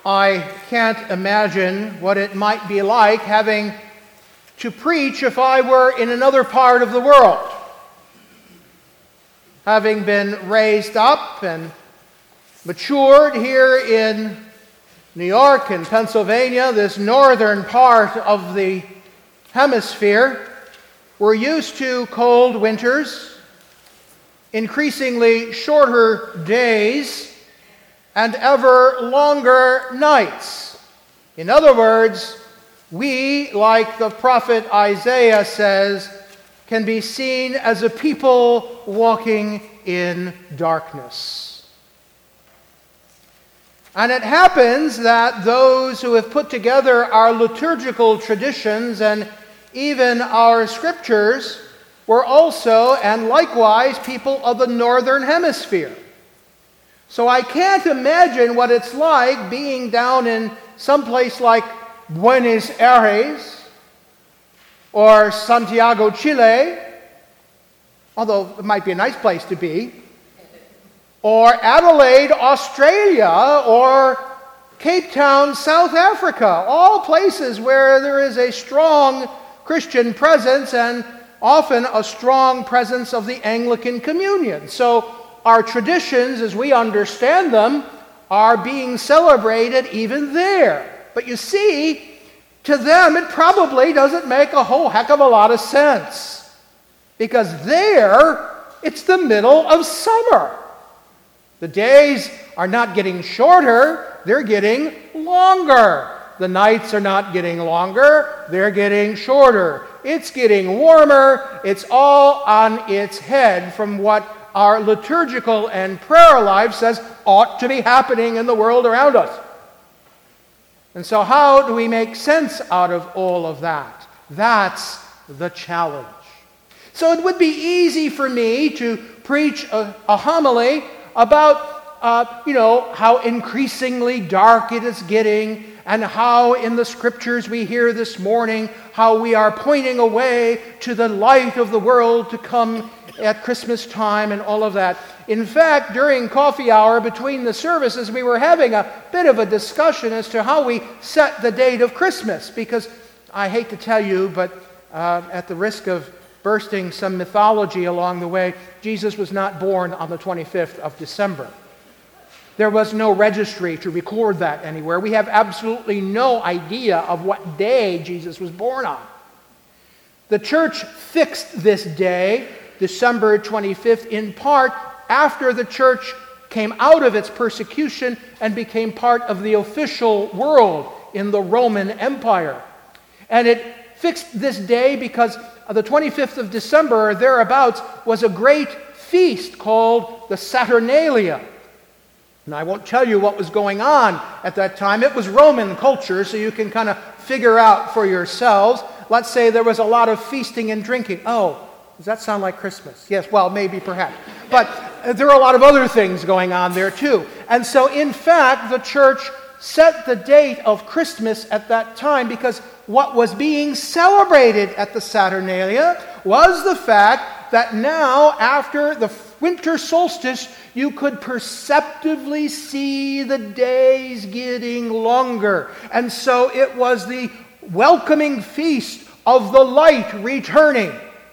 I can't imagine what it might be like having to preach if I were in another part of the world. Having been raised up and matured here in New York and Pennsylvania, this northern part of the hemisphere, we're used to cold winters, increasingly shorter days, and ever longer nights. In other words, we, like the prophet Isaiah says, can be seen as a people walking in darkness. And it happens that those who have put together our liturgical traditions and even our scriptures were also, and likewise, people of the northern hemisphere. So I can't imagine what it's like being down in some place like Buenos Aires or Santiago, Chile, although it might be a nice place to be, or Adelaide, Australia, or Cape Town, South Africa, all places where there is a strong Christian presence and often a strong presence of the Anglican Communion. So our traditions, as we understand them, are being celebrated even there. But you see, to them it probably doesn't make a whole heck of a lot of sense. Because there, it's the middle of summer. The days are not getting shorter, they're getting longer. The nights are not getting longer, they're getting shorter. It's getting warmer, it's all on its head from what our liturgical and prayer life says ought to be happening in the world around us. And so how do we make sense out of all of that? That's the challenge. So it would be easy for me to preach a homily about how increasingly dark it is getting, and how in the scriptures we hear this morning how we are pointing away to the light of the world to come at Christmas time and all of that. In fact, during coffee hour between the services, we were having a bit of a discussion as to how we set the date of Christmas, because I hate to tell you, but at the risk of bursting some mythology along the way, Jesus was not born on the 25th of December. There was no registry to record that anywhere. We have absolutely no idea of what day Jesus was born on. The church fixed this day, December 25th, in part after the church came out of its persecution and became part of the official world in the Roman Empire. And it fixed this day because the 25th of December, or thereabouts, was a great feast called the Saturnalia. And I won't tell you what was going on at that time. It was Roman culture, so you can kind of figure out for yourselves. Let's say there was a lot of feasting and drinking. Oh, does that sound like Christmas? Yes, well, maybe, perhaps. But there are a lot of other things going on there, too. And so, in fact, the church set the date of Christmas at that time because what was being celebrated at the Saturnalia was the fact that now, after the winter solstice, you could perceptibly see the days getting longer. And so it was the welcoming feast of the light returning.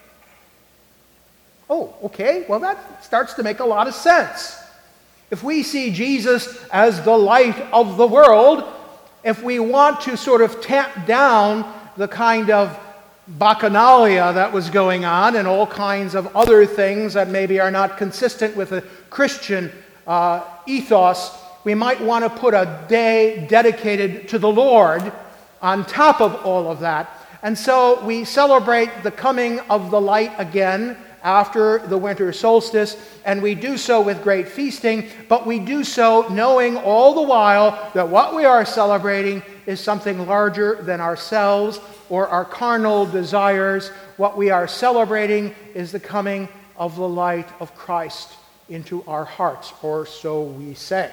Oh, okay, well that starts to make a lot of sense. If we see Jesus as the light of the world, if we want to sort of tamp down the kind of bacchanalia that was going on and all kinds of other things that maybe are not consistent with a Christian ethos, we might want to put a day dedicated to the Lord on top of all of that. And so we celebrate the coming of the light again after the winter solstice, and we do so with great feasting, but we do so knowing all the while that what we are celebrating is something larger than ourselves or our carnal desires. What we are celebrating is the coming of the light of Christ into our hearts, or so we say.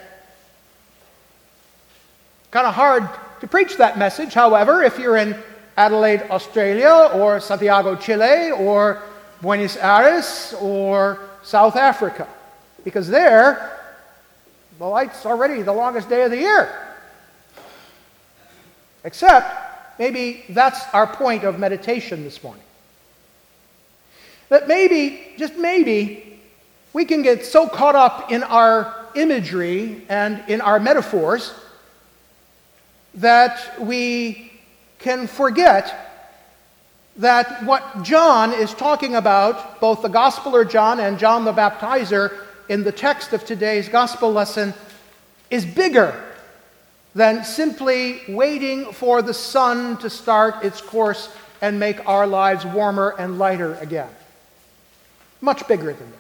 Kind of hard to preach that message, however, if you're in Adelaide, Australia, or Santiago, Chile, or Buenos Aires, or South Africa. Because there, the light's already the longest day of the year. Except, maybe that's our point of meditation this morning. That maybe, just maybe, we can get so caught up in our imagery and in our metaphors that we can forget that what John is talking about, both the Gospeler John and John the Baptizer in the text of today's gospel lesson, is bigger than simply waiting for the sun to start its course and make our lives warmer and lighter again. Much bigger than that.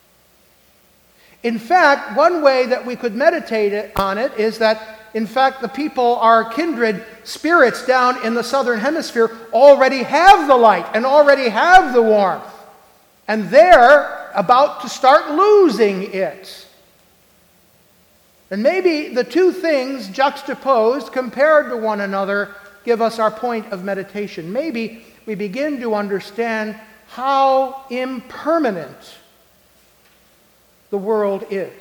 In fact, one way that we could meditate on it is that, in fact, the people, our kindred spirits down in the southern hemisphere, already have the light and already have the warmth. And they're about to start losing it. And maybe the two things juxtaposed, compared to one another, give us our point of meditation. Maybe we begin to understand how impermanent the world is.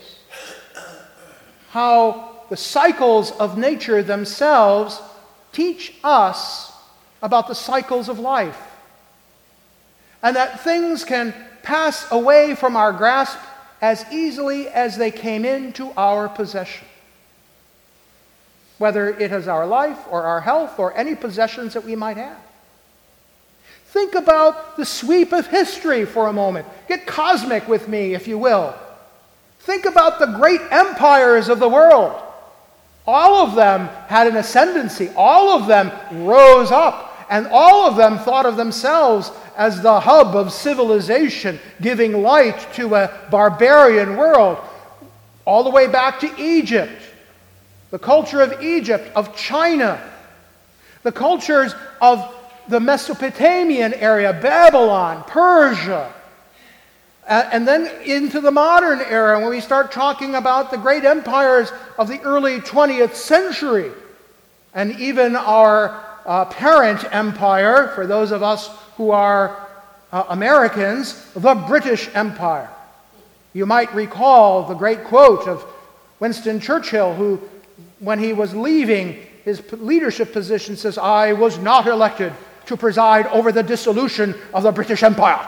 How the cycles of nature themselves teach us about the cycles of life. And that things can pass away from our grasp as easily as they came into our possession. Whether it is our life or our health or any possessions that we might have. Think about the sweep of history for a moment. Get cosmic with me, if you will. Think about the great empires of the world. All of them had an ascendancy. All of them rose up. And all of them thought of themselves as the hub of civilization, giving light to a barbarian world. All the way back to Egypt. The culture of Egypt, of China. The cultures of the Mesopotamian area, Babylon, Persia. And then into the modern era, when we start talking about the great empires of the early 20th century, and even our parent empire, for those of us who are Americans, the British Empire. You might recall the great quote of Winston Churchill, who, when he was leaving his leadership position, says, "I was not elected to preside over the dissolution of the British Empire."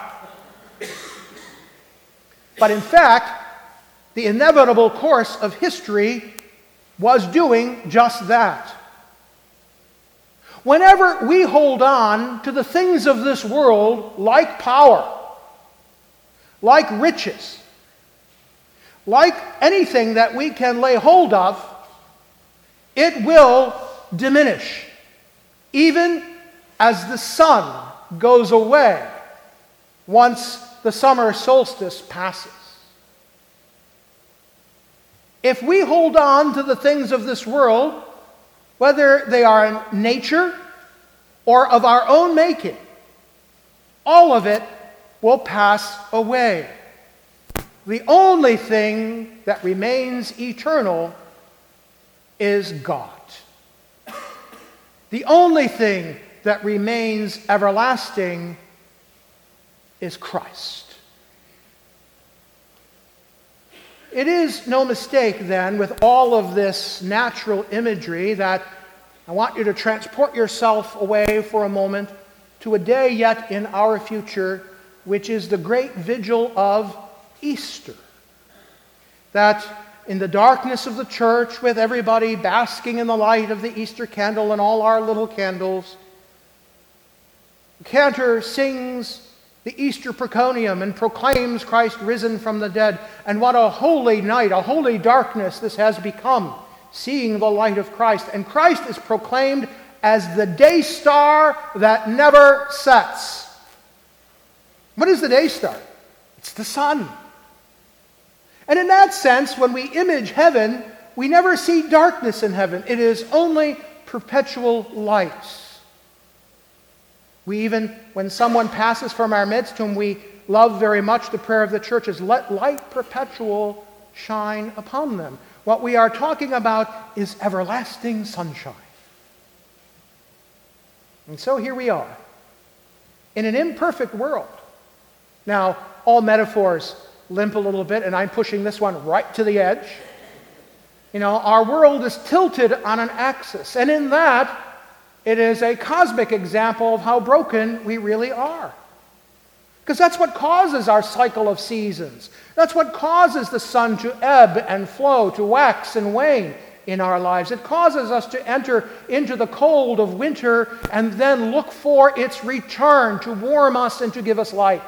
But in fact, the inevitable course of history was doing just that. Whenever we hold on to the things of this world, like power, like riches, like anything that we can lay hold of, it will diminish, even as the sun goes away once the summer solstice passes. If we hold on to the things of this world, whether they are in nature or of our own making, all of it will pass away. The only thing that remains eternal is God. The only thing that remains everlasting is Christ. It is no mistake, then, with all of this natural imagery, that I want you to transport yourself away for a moment to a day yet in our future, which is the great vigil of Easter. That in the darkness of the church, with everybody basking in the light of the Easter candle and all our little candles, the cantor sings the Easter Preconium and proclaims Christ risen from the dead. And what a holy night, a holy darkness this has become, seeing the light of Christ. And Christ is proclaimed as the day star that never sets. What is the day star? It's the sun. And in that sense, when we image heaven, we never see darkness in heaven. It is only perpetual light. We even, when someone passes from our midst, whom we love very much, the prayer of the church is, "Let light perpetual shine upon them." What we are talking about is everlasting sunshine. And so here we are, in an imperfect world. Now, all metaphors limp a little bit, and I'm pushing this one right to the edge. You know, our world is tilted on an axis, and in that, It is a cosmic example of how broken we really are. Because that's what causes our cycle of seasons. That's what causes the sun to ebb and flow, to wax and wane in our lives. It causes us to enter into the cold of winter and then look for its return to warm us and to give us light.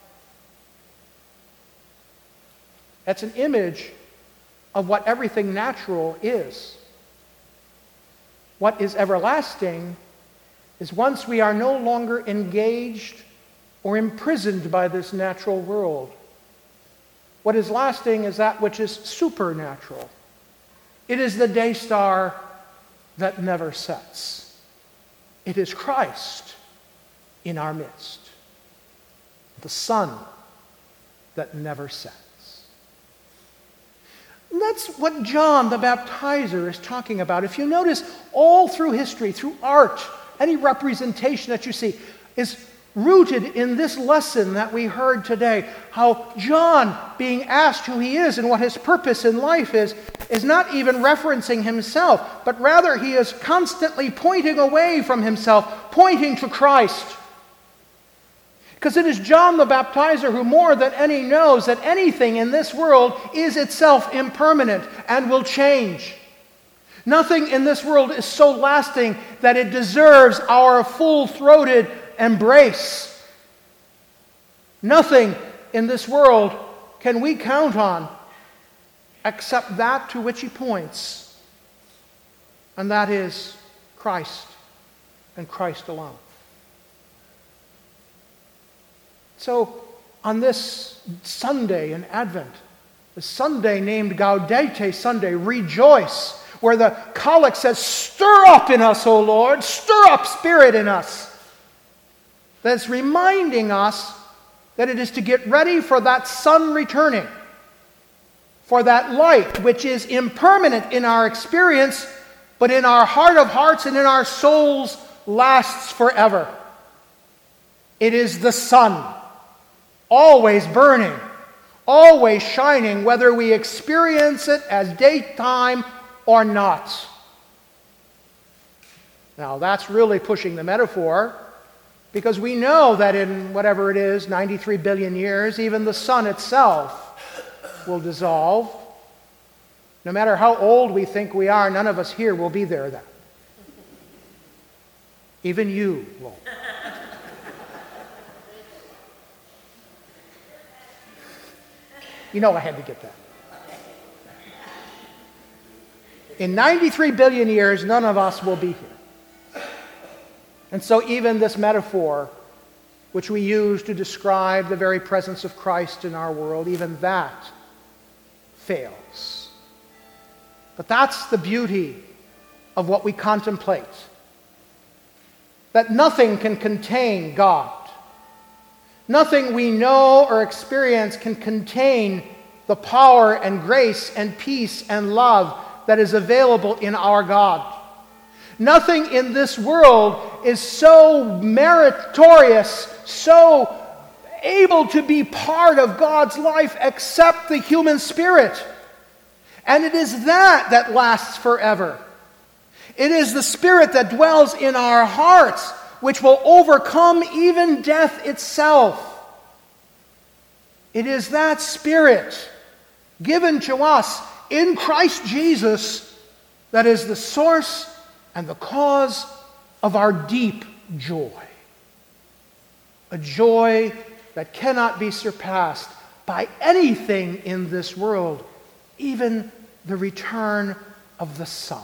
That's an image of what everything natural is. What is everlasting is once we are no longer engaged or imprisoned by this natural world. What is lasting is that which is supernatural. It is the day star that never sets. It is Christ in our midst, the sun that never sets. And that's what John the Baptizer is talking about. If you notice, all through history, through art, any representation that you see is rooted in this lesson that we heard today. How John, being asked who he is and what his purpose in life is not even referencing himself, but rather he is constantly pointing away from himself, pointing to Christ. Because it is John the Baptizer who more than any knows that anything in this world is itself impermanent and will change. Nothing in this world is so lasting that it deserves our full-throated embrace. Nothing in this world can we count on except that to which he points, and that is Christ and Christ alone. So, on this Sunday in Advent, the Sunday named Gaudete Sunday, rejoice, where the collect says, stir up in us, O Lord, stir up spirit in us. That's reminding us that it is to get ready for that sun returning, for that light which is impermanent in our experience, but in our heart of hearts and in our souls lasts forever. It is the sun, always burning, always shining, whether we experience it as daytime or not. Now, that's really pushing the metaphor, because we know that in whatever it is, 93 billion years, even the sun itself will dissolve. No matter how old we think we are, none of us here will be there then. Even you won't. You know I had to get that. In 93 billion years, none of us will be here. And so even this metaphor, which we use to describe the very presence of Christ in our world, even that fails. But that's the beauty of what we contemplate. That nothing can contain God. Nothing we know or experience can contain the power and grace and peace and love that is available in our God. Nothing in this world is so meritorious, so able to be part of God's life except the human spirit. And it is that lasts forever. It is the spirit that dwells in our hearts, which will overcome even death itself. It is that spirit given to us in Christ Jesus that is the source and the cause of our deep joy. A joy that cannot be surpassed by anything in this world, even the return of the sun.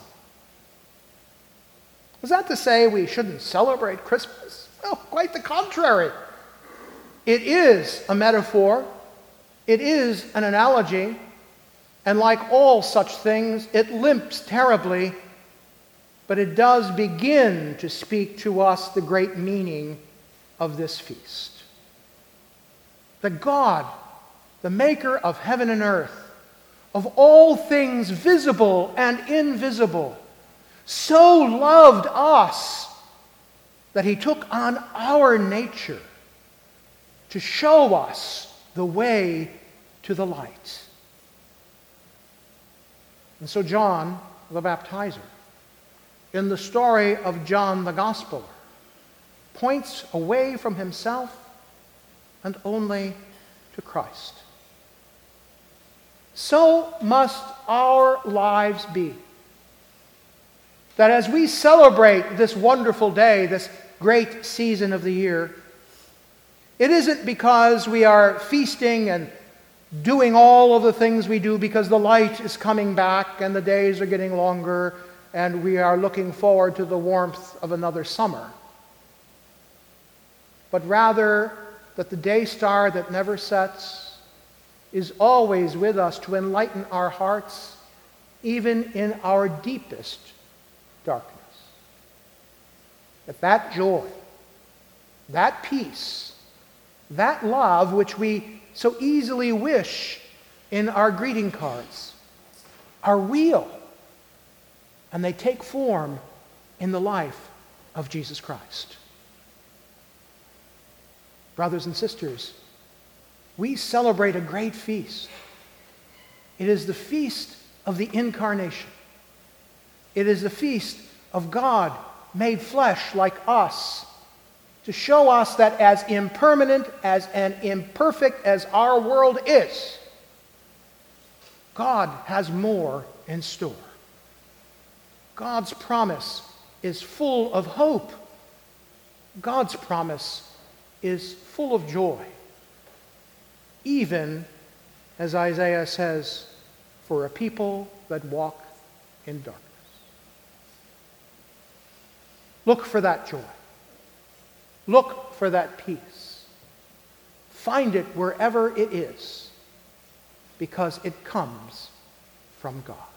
Was that to say we shouldn't celebrate Christmas? Well, quite the contrary. It is a metaphor. It is an analogy. And like all such things, it limps terribly, but it does begin to speak to us the great meaning of this feast. That God, the maker of heaven and earth, of all things visible and invisible, so loved us that he took on our nature to show us the way to the light. And so John the Baptizer in the story of John the Gospeler points away from himself and only to Christ. So must our lives be. That as we celebrate this wonderful day, this great season of the year, it isn't because we are feasting and doing all of the things we do because the light is coming back and the days are getting longer and we are looking forward to the warmth of another summer. But rather that the day star that never sets is always with us to enlighten our hearts, even in our deepest darkness. That joy, that peace, that love which we so easily wish in our greeting cards are real, and they take form in the life of Jesus Christ. Brothers and sisters, we celebrate a great feast. It is the feast of the Incarnation. It is the feast of God made flesh like us, to show us that as impermanent and imperfect as our world is, God has more in store. God's promise is full of hope. God's promise is full of joy, even, as Isaiah says, for a people that walk in darkness. Look for that joy. Look for that peace. Find it wherever it is, because it comes from God.